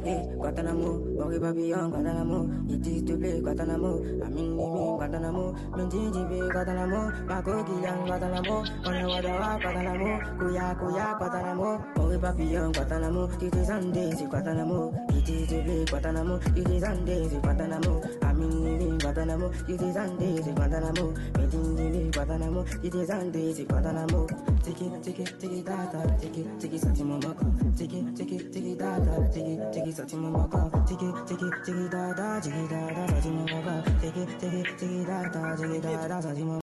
Guantanamo, Boggy Babylon, Guantanamo, it is to play Guantanamo, I'm in Guantanamo, Minty, Guantanamo, Makoki and Guantanamo, Onawada, Guantanamo, Kuya, Guantanamo, Boggy Babylon, Guantanamo, it is Sundays, Guantanamo, it is to play Guantanamo, it is Sundays, Guantanamo, I'm in Guantanamo, it is Sundays, Guantanamo, Minty, Guantanamo, it is Sundays, Guantanamo, take it, data, take it, Satimamaka, take it, data, take it, Satimamaka, take it, data, Satimamaka, take it, data, Satimamaka.